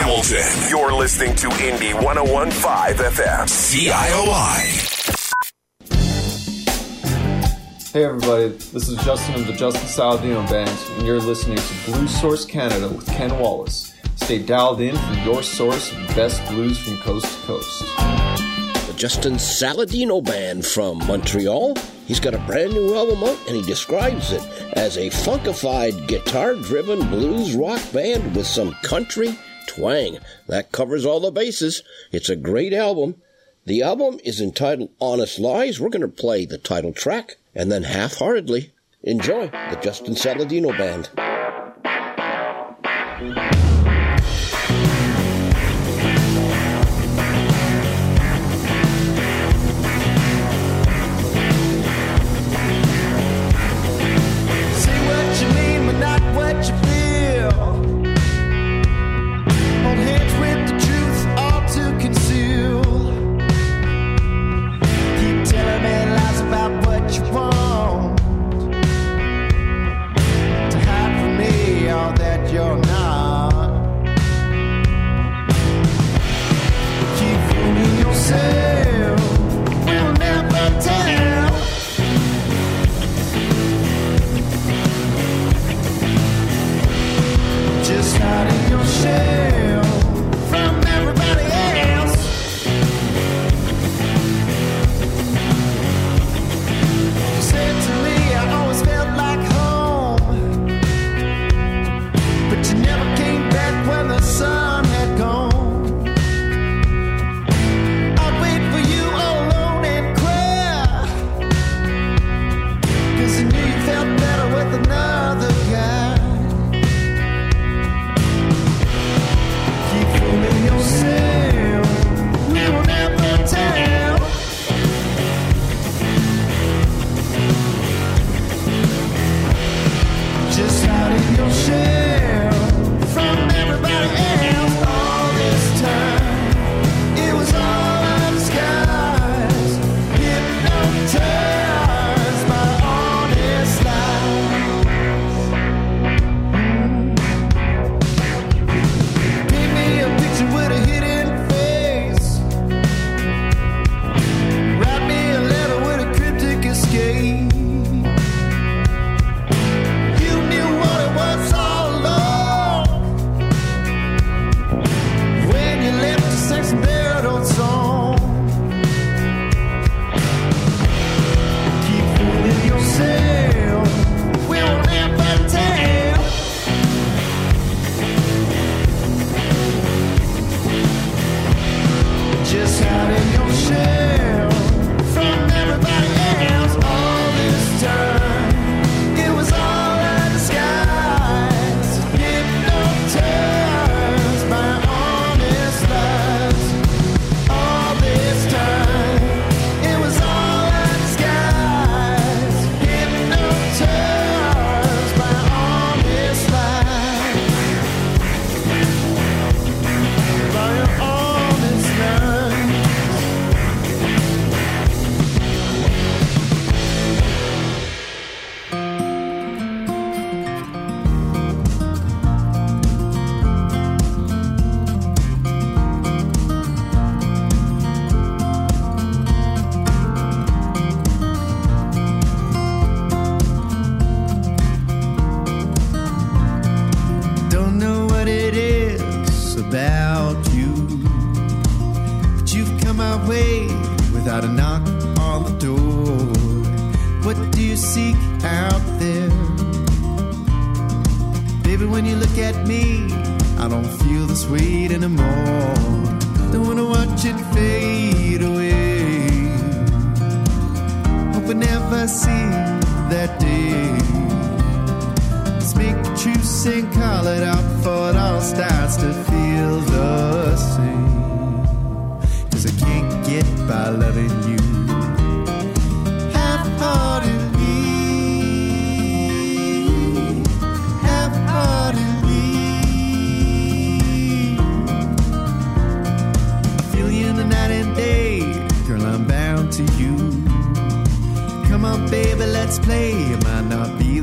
Hamilton. You're listening to Indy 101.5 FM, CIOI. Hey everybody, this is Justin of the Justin Saladino Band, and you're listening to Blues Source Canada with Ken Wallace. Stay dialed in for your source of the best blues from coast to coast. The Justin Saladino Band from Montreal. He's got a brand new album out, and he describes it as a funkified, guitar-driven blues rock band with some country twang. That covers all the bases. It's a great album. The album is entitled Honest Lies. We're going to play the title track, and then Half-Heartedly. Enjoy the Justin Saladino Band.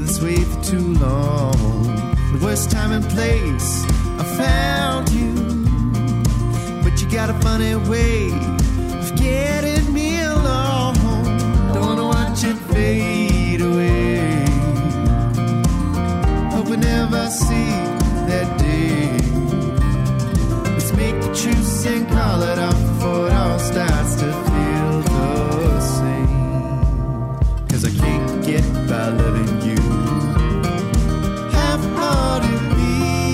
The worst time and place I found you. got a funny way of getting me alone. Don't wanna watch it fade away. Hope we never see that day. Let's make the truce and call it off before it all starts to feel the same. 'Cause I can't get by loving you half-heartedly,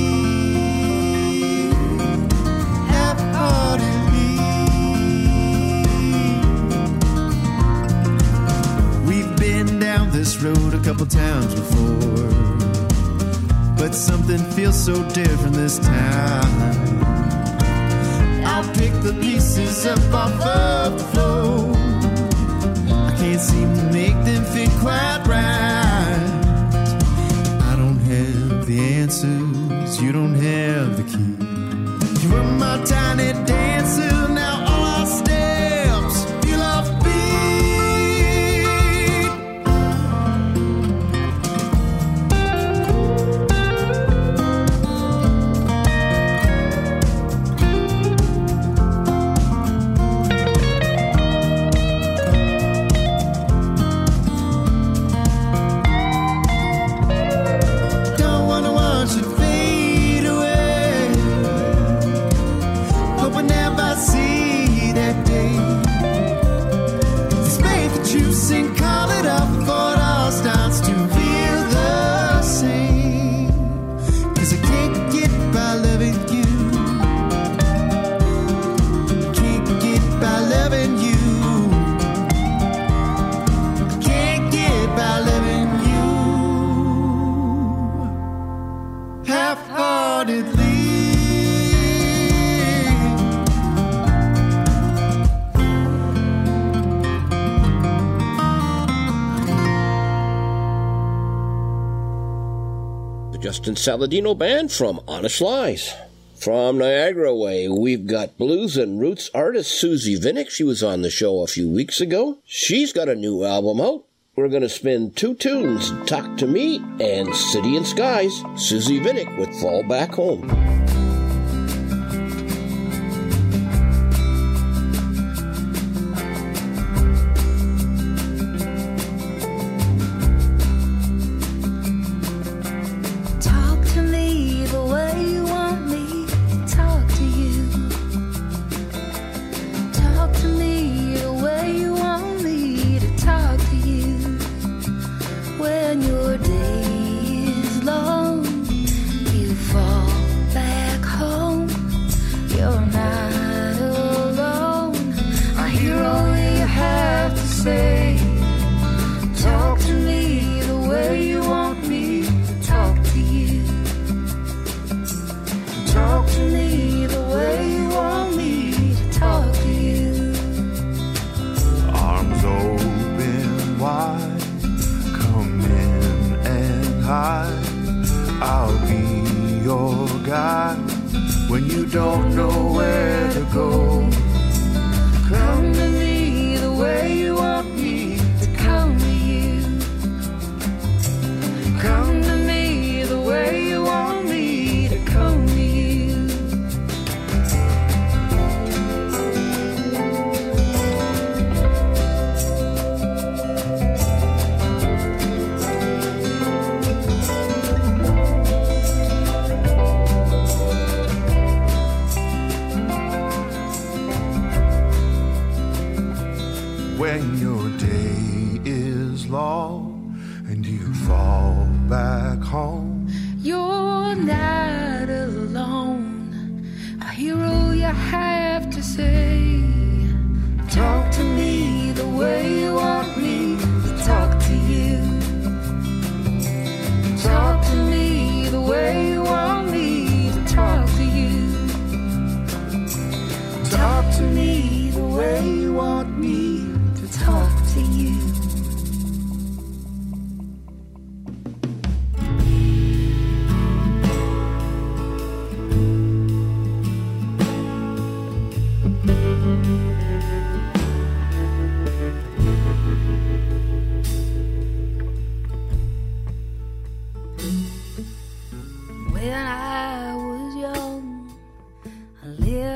half-heartedly. We've been down this road a couple times before, but something feels so different this time. I'll pick the pieces up off of the floor. I can't seem to make them fit quite right. I don't have the answers, you don't have the key. You were my tiny dancer, now all our steps feel offbeat. Justin Saladino Band from Honest Lies. From Niagara Way, we've got blues and roots artist Susie Vinnick. She was on the show a few weeks ago. She's got a new album out. We're going to spin two tunes, Talk to Me and City and Skies. Susie Vinnick with Fall Back Home.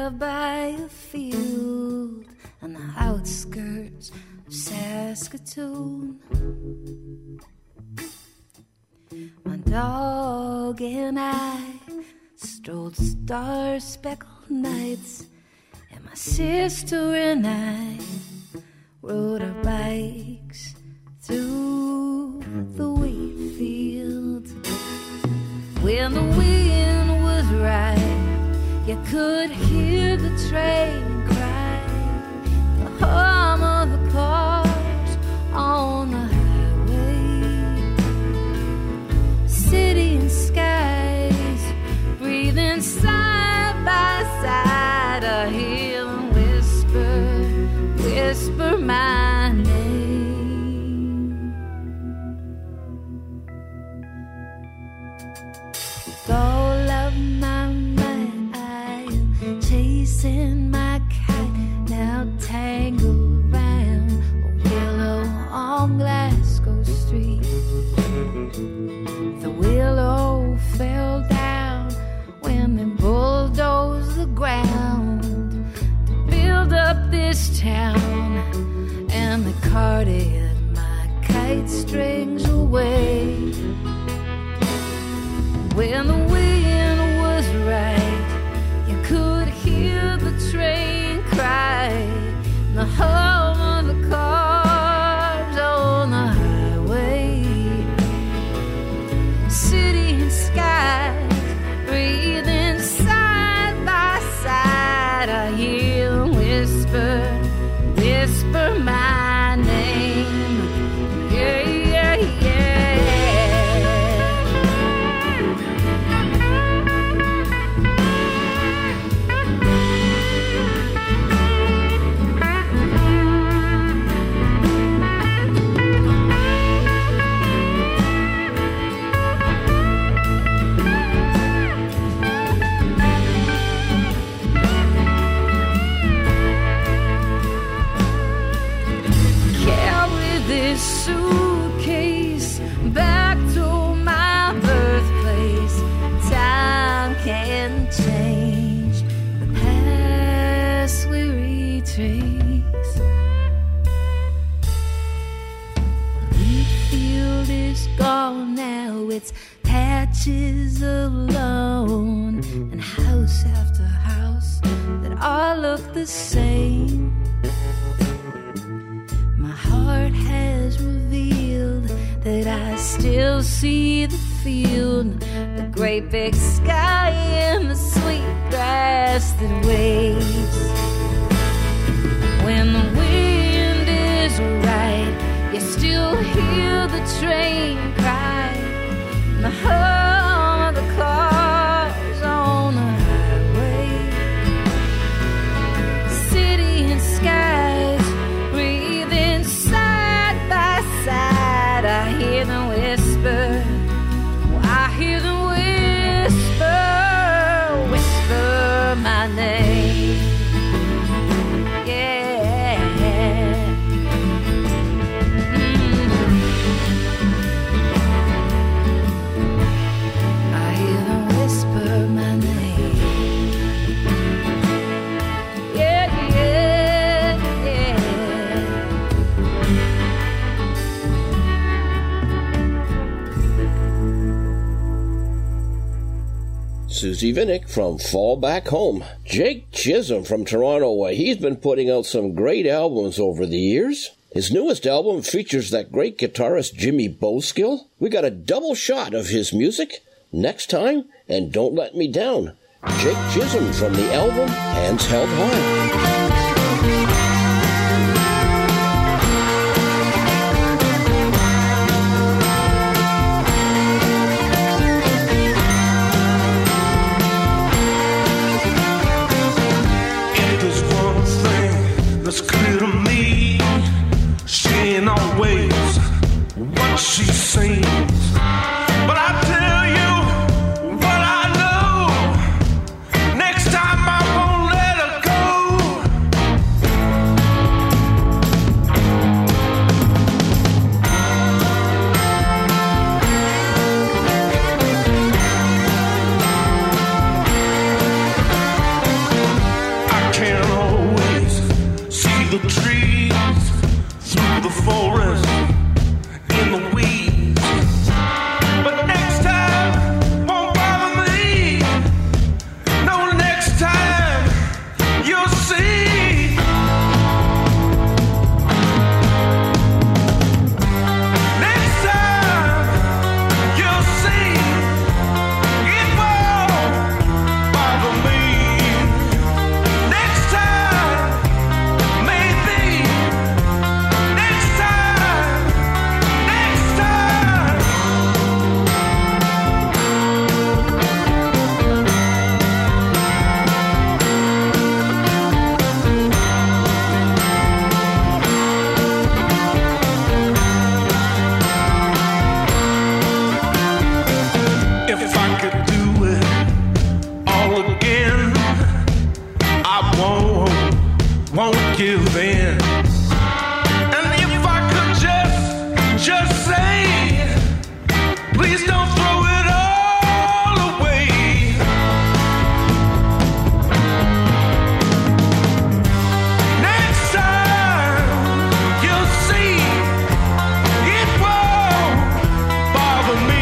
live by a field on the outskirts of Saskatoon. My dog and I strolled star-speckled nights, and my sister and I rode our bikes through the wheat fields. When the wind was right, you could hear the train cry, the hum of the cars on the highway. City and skies breathing side by side. I hear them whisper my name. With all of my might, I am chasing my kite, now tangled round a willow on Glasgow Street. The willow fell down when they bulldozed the ground to build up this town, and they carted my kite strings away. When the wind was right, you could hear the train cry, the hum of the cars on the highway. City and skies breathing side by side. I hear them whisper my name. Yeah, yeah, yeah. Suitcase back to my birthplace. Time can't change the past we retrace. The wheat field is gone now, it's patches of lawn and house after house that all look the same. My heart has revealed that I still see the field, the great big sky and the sweet grass that waves. When the wind is right, you still hear the train cry, the hum of the cars on the highway. City and skies breathing side by side. I hear them whisper, I hear them whisper my name. Yeah. I hear them whisper my name. Yeah, yeah, yeah. Susie Vinnick from Fall Back Home. Jake Chisholm from Toronto. He's been putting out some great albums over the years. His newest album features that great guitarist Jimmy Bowskill. We got a double shot of his music next time, and Don't Let Me Down. Jake Chisholm from the album Hands Held High. That's clear to me. She ain't always what she seems. But I tell you what I know. Next time I won't let her go. give in. And if I could just say, please don't throw it all away. Next time you'll see it won't bother me.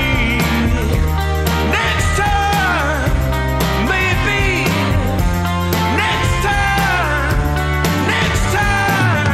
Next time, maybe. Next time,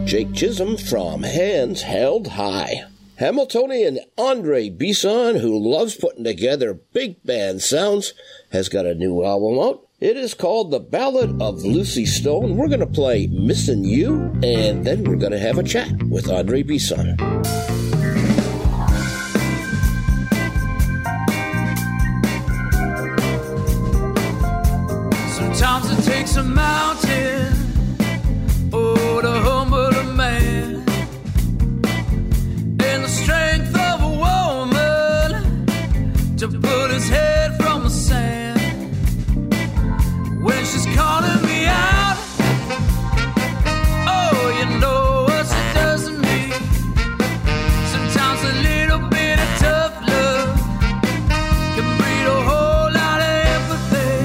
Jake Chisholm from Hands Held High. Hamiltonian Andre Bisson, who loves putting together big band sounds, has got a new album out. It is called The Ballad of Lucy Stone. We're going to play Missin' You, and then we're going to have a chat with Andre Bisson. Sometimes it takes a mountain, oh, to humble a man, and the strength of a woman to put his head from the sand. When she's calling me out, oh, you know what she does to me. Sometimes a little bit of tough love can breed a whole lot of empathy.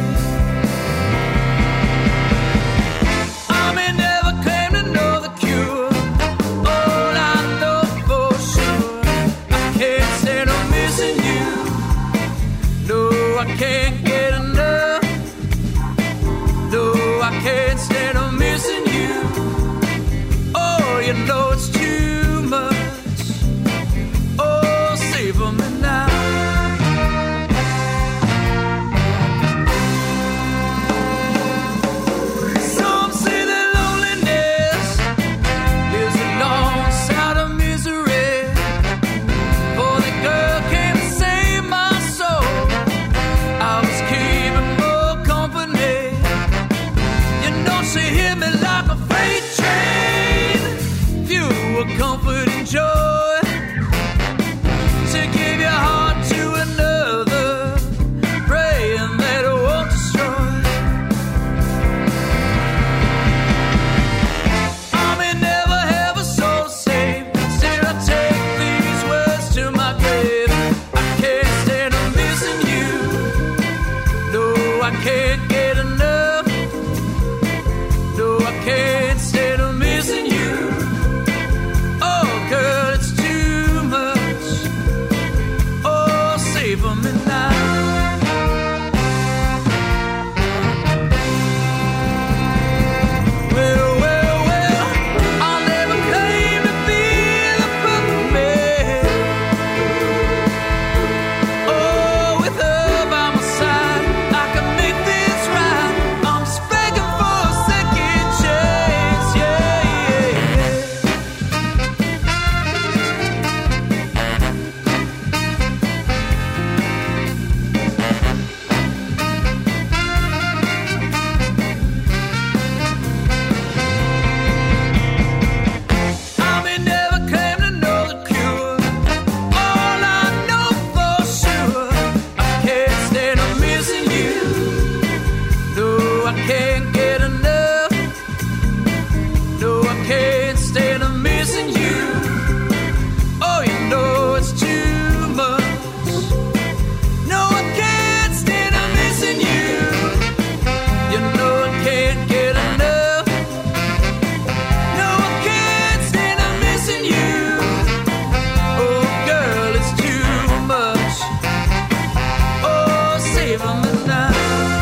I may never claim to know the cure. All I know for sure, I can't stand on missing you. No, I can't get enough. No, I can't stand on missing you. Oh, you know it's too much. Oh, savor me now. Some say that loneliness lives alongside of misery. For the girl came to save my soul. I was keeping more company. You know she hit me like a freight train. Fuel, comfort, and joy. To give your heart to another, praying that it won't destroy. I may never have a soul to save. Still I take these words to my grave. I can't stand on missing you. No, I can't get enough. No, I can't stand on missing you. Oh, girl, it's too much. Oh, savor me now. Well, I'll never claim to be the perfect man. Oh, with her by my side, I can make this right. I'm just begging for a second chance, yeah. I may never claim to know the cure. All I know for sure, I can't stand on missing you. No, I can't get enough. No, I can't stand on missing you. Oh, you know it's too much. No, I can't stand on missing you. You know I can't get enough. No, I can't stand on missing you. Oh, girl, it's too much. Oh, savor me now.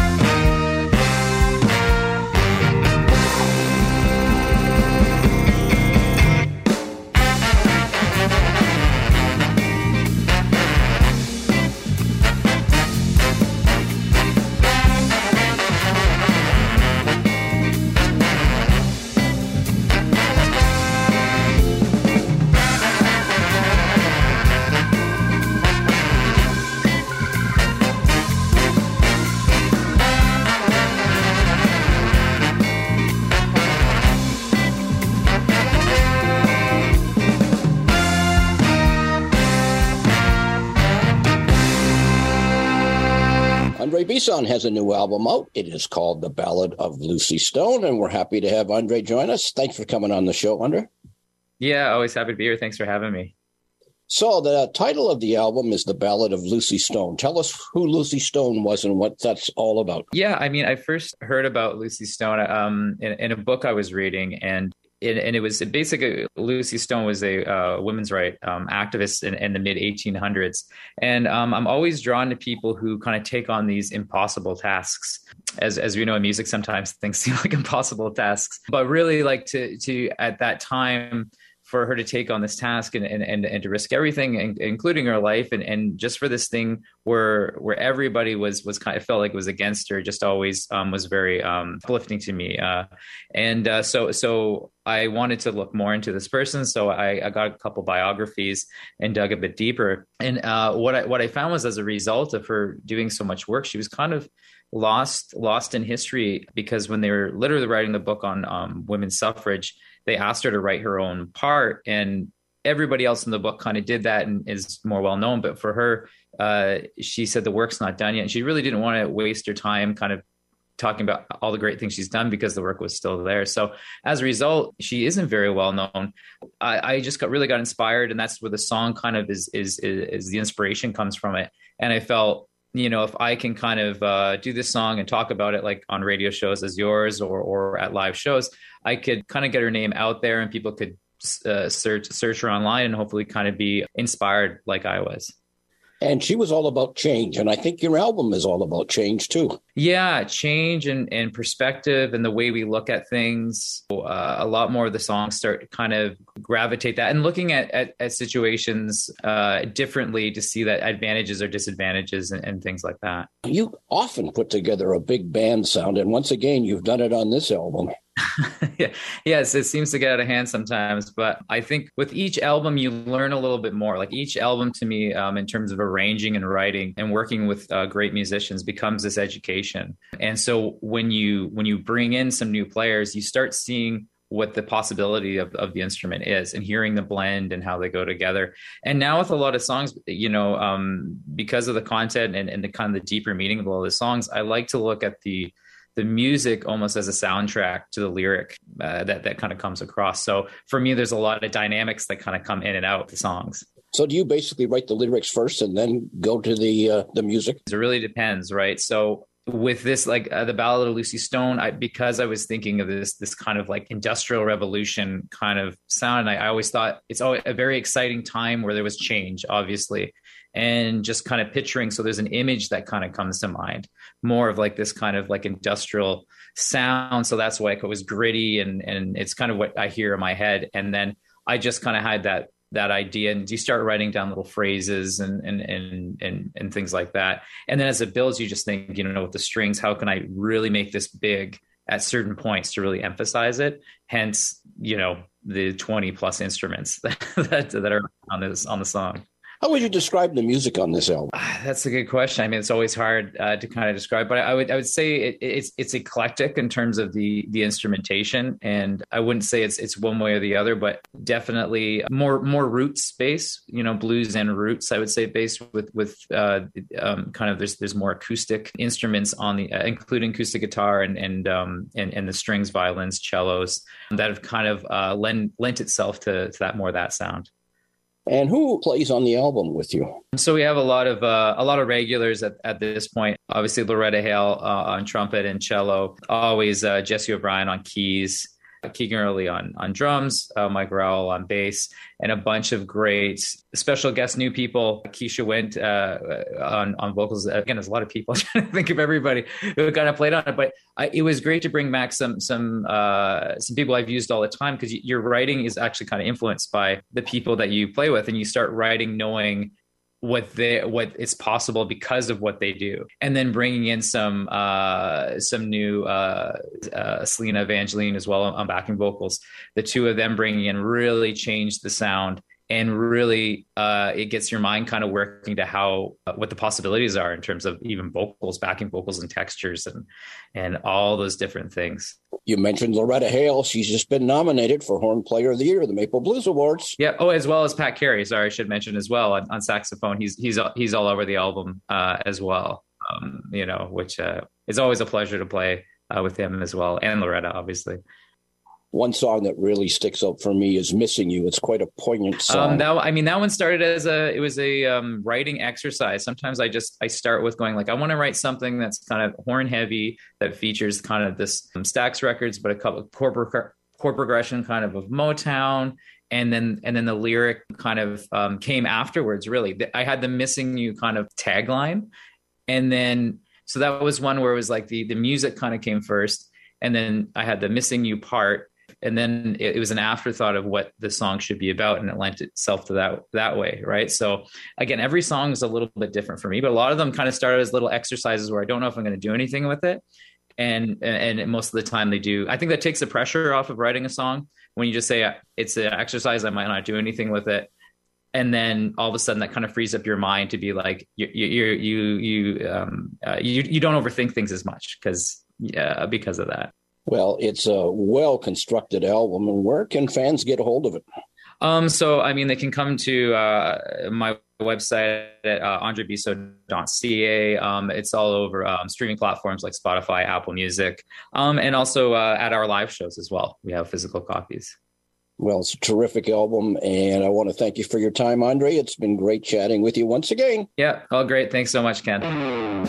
Andre Bisson has a new album out. It is called The Ballad of Lucy Stone, and we're happy to have Andre join us. Thanks for coming on the show, Andre. Yeah, always happy to be here. Thanks for having me. So the title of the album is The Ballad of Lucy Stone. Tell us who Lucy Stone was and what that's all about. Yeah, I mean, I first heard about Lucy Stone in a book I was reading, and and it was basically Lucy Stone was a women's rights activist in the mid 1800s, and I'm always drawn to people who kind of take on these impossible tasks. As we know in music, sometimes things seem like impossible tasks, but really like to at that time, for her to take on this task and to risk everything, including her life, and just for this thing where everybody was kind of felt like it was against her, just always was very uplifting to me. So I wanted to look more into this person. So I got a couple biographies and dug a bit deeper. And what I found was, as a result of her doing so much work, she was kind of lost in history, because when they were literally writing the book on women's suffrage, they asked her to write her own part, and everybody else in the book kind of did that and is more well known. But for her, she said the work's not done yet, and she really didn't want to waste her time kind of talking about all the great things she's done, because the work was still there. So as a result, she isn't very well known. I just really got inspired, and that's where the song kind of is the inspiration comes from it. And I felt, if I can kind of do this song and talk about it like on radio shows as yours or at live shows, I could kind of get her name out there, and people could search her online and hopefully kind of be inspired like I was. And she was all about change. And I think your album is all about change, too. Yeah, change and perspective and the way we look at things. A lot more of the songs start to kind of gravitate that and looking at situations differently to see that advantages or disadvantages and things like that. You often put together a big band sound. And once again, you've done it on this album. Yes, it seems to get out of hand sometimes, but I think with each album you learn a little bit more. Like each album to me, in terms of arranging and writing and working with great musicians, becomes this education. And so when you bring in some new players, you start seeing what the possibility of the instrument is and hearing the blend and how they go together. And now with a lot of songs, because of the content and the kind of the deeper meaning of all the songs, I like to look at the music almost as a soundtrack to the lyric that kind of comes across. So for me, there's a lot of dynamics that kind of come in and out of the songs. So do you basically write the lyrics first and then go to the music? It really depends, right? So with this, like the Ballad of Lucy Stone, because I was thinking of this kind of like industrial revolution kind of sound, and I always thought it's always a very exciting time where there was change, obviously. And just kind of picturing, so there's an image that kind of comes to mind, more of like this kind of like industrial sound. So that's why it was gritty, and it's kind of what I hear in my head. And then I just kind of had that idea, and you start writing down little phrases and things like that. And then as it builds, you just think, with the strings, how can I really make this big at certain points to really emphasize it? Hence, the 20 plus instruments that are on the song. How would you describe the music on this album? That's a good question. I mean, it's always hard to kind of describe, but I would say it's eclectic in terms of the instrumentation, and I wouldn't say it's one way or the other, but definitely more roots based, blues and roots. I would say based with kind of there's more acoustic instruments on the including acoustic guitar and the strings, violins, cellos that have kind of lent itself to that sound. And who plays on the album with you? So we have a lot of regulars at this point. Obviously, Loretta Hale on trumpet and cello. Always Jesse O'Brien on keys. Keegan Early on drums, Mike Rowell on bass, and a bunch of great special guest new people. Keisha Wint on vocals. Again, there's a lot of people. I'm trying to think of everybody who kind of played on it, but it was great to bring back some people I've used all the time, because your writing is actually kind of influenced by the people that you play with, and you start writing knowing what it's possible because of what they do, and then bringing in some new Selena Evangeline as well on backing vocals. The two of them bringing in really changed the sound, and really it gets your mind kind of working to what the possibilities are in terms of even vocals, backing vocals, and textures and all those different things. You mentioned Loretta Hale. She's just been nominated for Horn Player of the Year, the Maple Blues Awards. Yeah. Oh, as well as Pat Carey. Sorry, I should mention as well on saxophone. He's all over the album as well. Which is always a pleasure to play with him as well, and Loretta, obviously. One song that really sticks out for me is "Missing You." It's quite a poignant song. That one started as a writing exercise. Sometimes I start with going like, I want to write something that's kind of horn heavy, that features kind of this Stax Records, but a couple of chord progression kind of Motown. And then the lyric kind of came afterwards, really. I had the Missing You kind of tagline. And then, so that was one where it was like the music kind of came first. And then I had the Missing You part. And then it was an afterthought of what the song should be about. And it lent itself to that way, right? So again, every song is a little bit different for me, but a lot of them kind of started as little exercises where I don't know if I'm going to do anything with it. And most of the time they do. I think that takes the pressure off of writing a song. When you just say it's an exercise, I might not do anything with it, and then all of a sudden that kind of frees up your mind to be like you don't overthink things as much because of that. Well, it's a well-constructed album, and where can fans get a hold of it? So, I mean, they can come to my website at andrebisso.ca. It's all over streaming platforms like Spotify, Apple Music, and also at our live shows as well. We have physical copies. Well, it's a terrific album, and I want to thank you for your time, Andre. It's been great chatting with you once again. Yeah, all great. Thanks so much, Ken.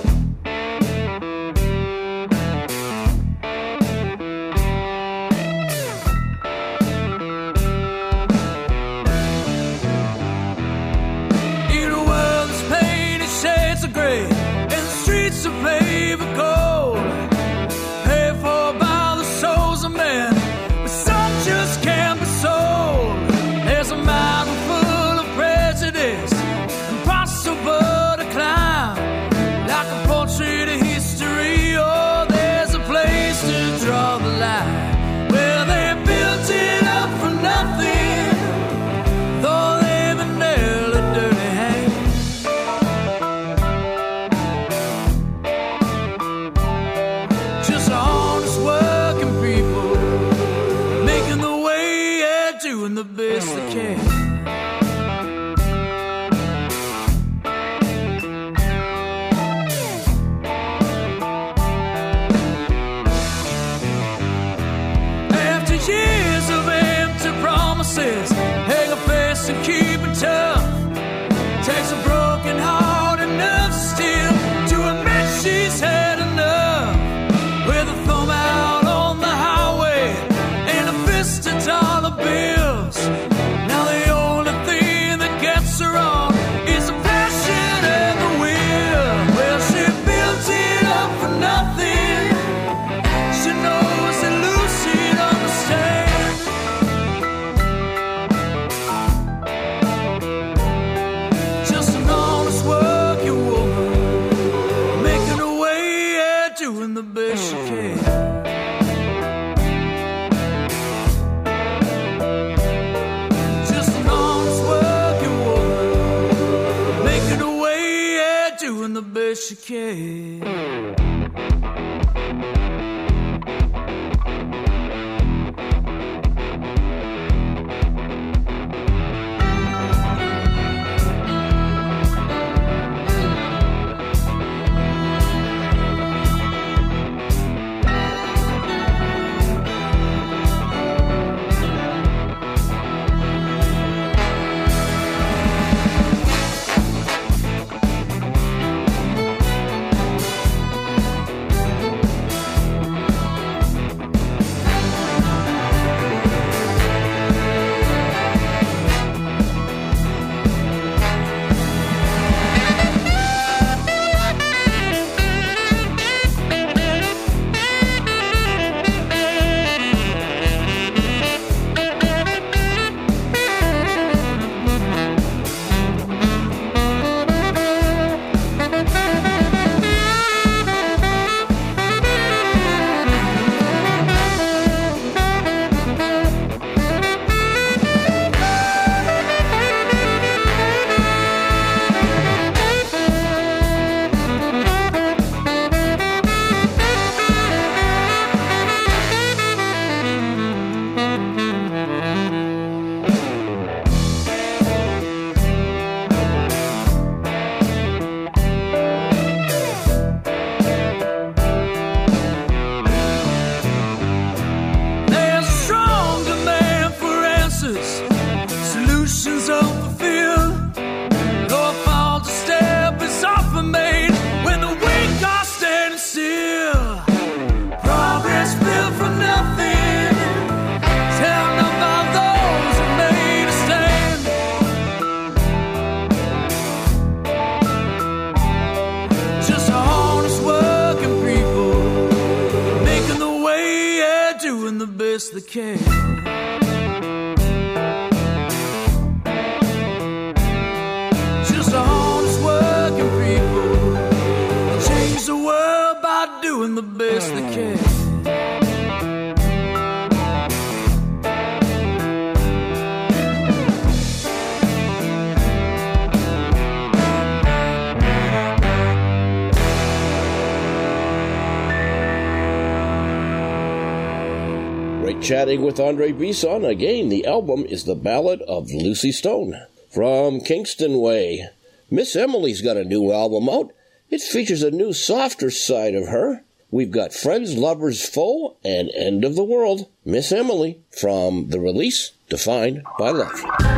chatting with Andre Bisson. Again, the album is The Ballad of Lucy Stone. From Kingston Way, Miss Emily's got a new album out. It features a new, softer side of her. We've got Friends, Lovers, Foe, and End of the World. Miss Emily, from the release Defined by Love.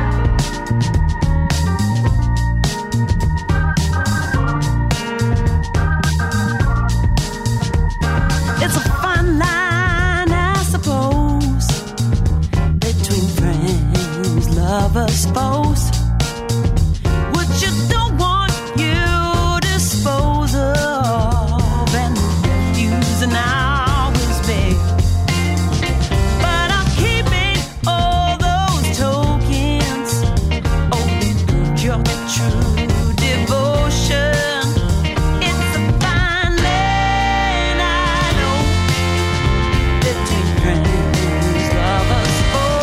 It's a fine line, I suppose, between friends, lovers, foes. What you don't want, you dispose of, and refuse and always beg. But I'm keeping all those tokens. Oh, your true devotion. It's a fine line, I know, between friends, lovers,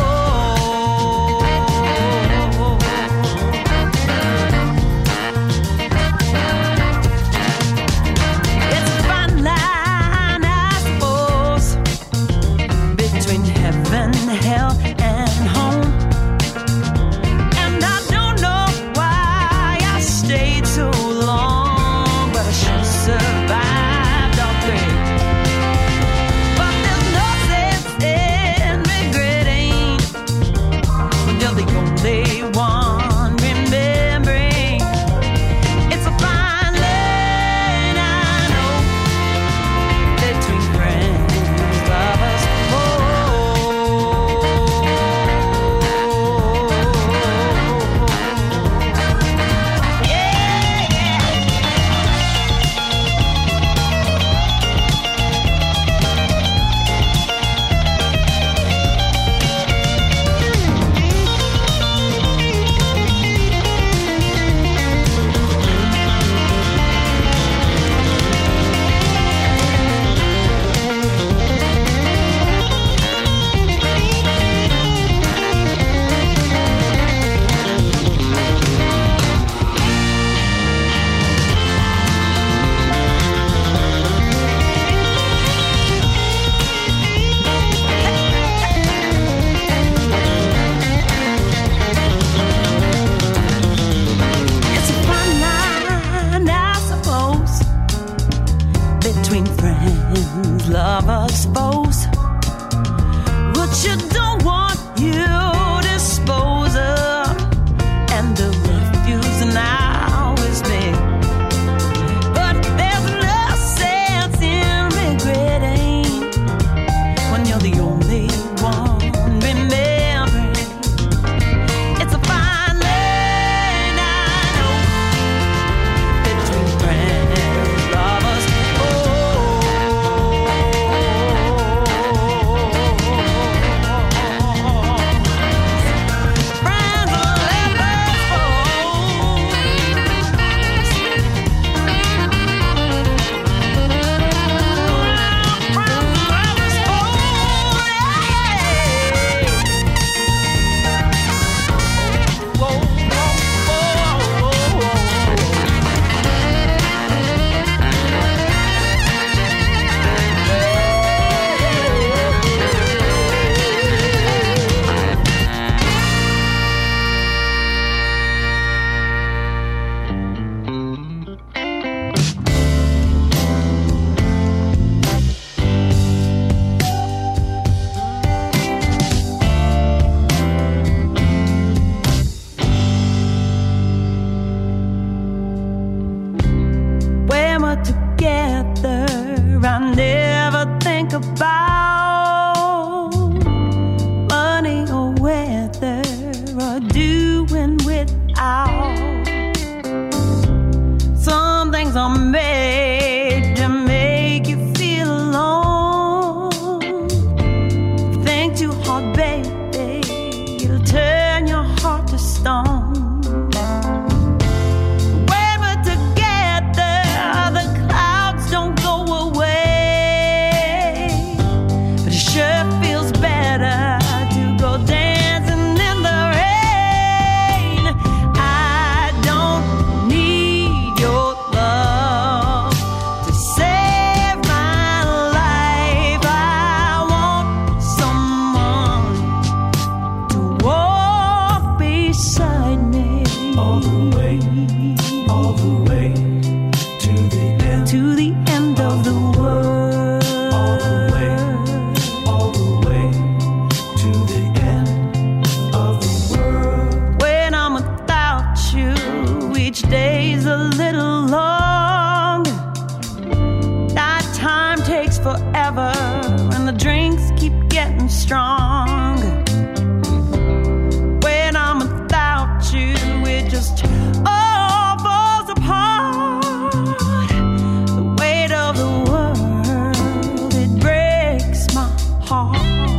it's a fine line, I suppose, between heaven, hell, and home. And I don't know why I stayed so long, but I sure survived all three. But there's no sense in regretting when you're the only one remembering. It's a fine line, I know, between friends, lovers, it's a fine line, I suppose, between friends, lovers, foes. What you don't want, you dispose of, and the refuse and always me. But there's no sense in regretting when you're the only one remembering. It's a fine line, I know, between friends, lovers, friends, when we're together, I never think about money or weather or doing without. Some things are made to make you feel alone. Think too hard, baby, it'll turn your heart to stone. When we're together, the clouds don't go away, but it sure feels better to go dancing in the rain. I beside me. All the way to the end. To the end of the world. All the way to the end of the world. When I'm without you, each day's a little long. That time takes forever, and the drinks keep getting strong. When I'm without you, it just all falls apart. The weight of the world, it breaks my heart.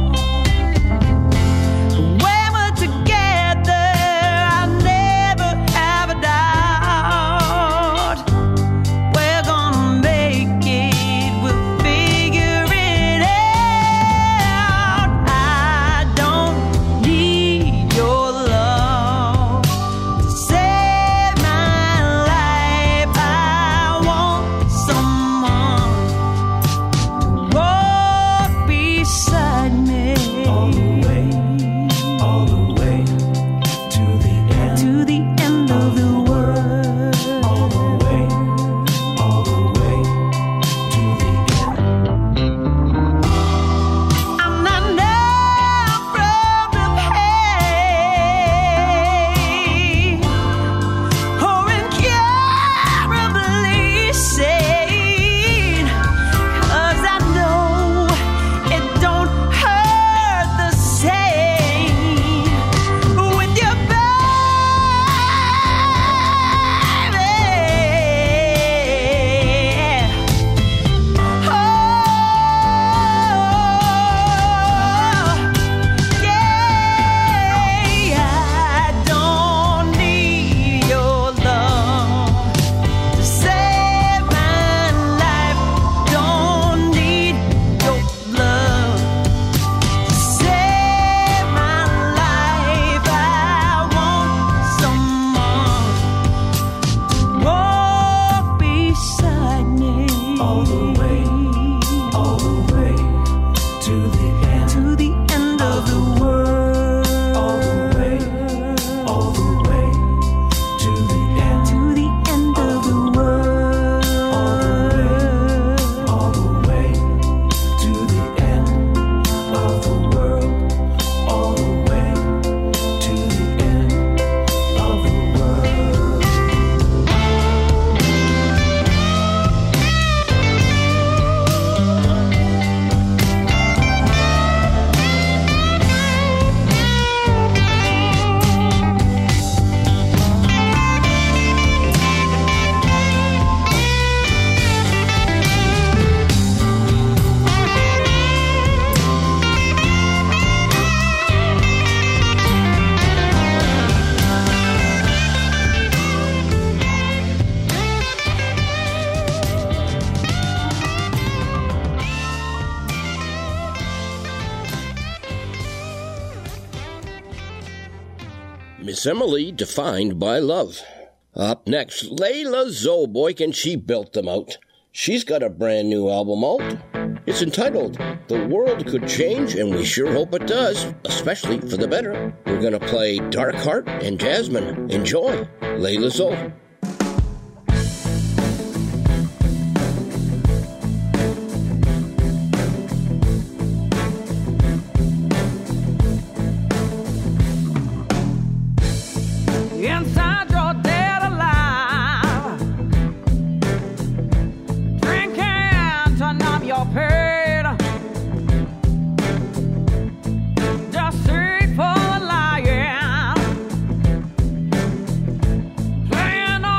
When we're together, I never have a doubt. We're gonna make it, we'll figure it out. I don't need your love to save my life. I want someone to walk beside me. All the way to the end. To the end of the world. All the way to the end. I'm not numb from the pain, or incurably sane, 'cause I know it don't hurt the same with your baby. Oh, yeah, I don't need your love to save my life. Don't need your love to save my life. I want someone to walk beside me. All the way to the end. To the end of the world. All the way to the end. To the end of the world. All the way to the end of the world. All the way to the end of the world. Miss Emily defined by love. Up next, Layla Zolboik, and she built them out. She's got a brand new album out. It's entitled The World Could Change, and we sure hope it does, especially for the better. We're going to play Dark Heart and Jasmine. Enjoy. Layla Zol. Inside your dead alive, drinking to numb your pain, deceitful lying, playing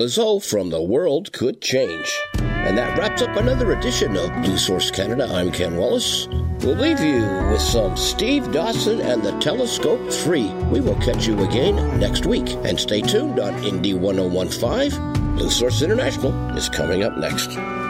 Lizzo from The World Could Change. And that wraps up another edition of Blue Source Canada. I'm Ken Wallace. We'll leave you with some Steve Dawson and the Telescope 3. We will catch you again next week. And stay tuned on Indie 1015. Blue Source International is coming up next.